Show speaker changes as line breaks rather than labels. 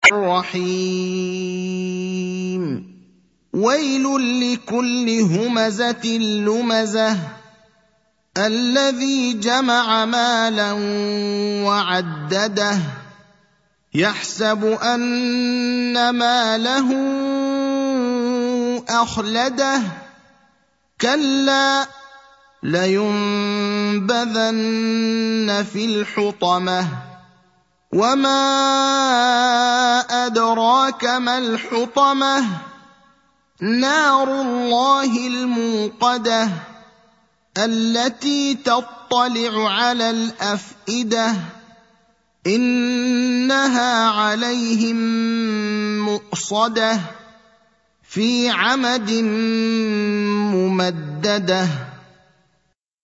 الرحيم ويل لكل همزة لمزة الذي جمع مالا وعدده يحسب أن ماله أخلده كلا لينبذن في الحطمة وما أدراك ما الحطمة نار الله الموقدة التي تطلع على الأفئدة إنها عليهم مؤصدة في عمد ممدده